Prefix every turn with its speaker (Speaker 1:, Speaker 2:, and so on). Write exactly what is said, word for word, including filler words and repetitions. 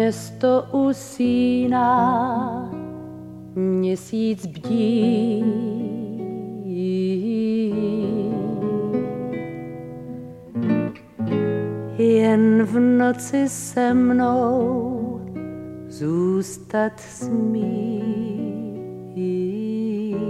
Speaker 1: Město usíná, měsíc bdí. Jen v noci se mnou zůstat smí.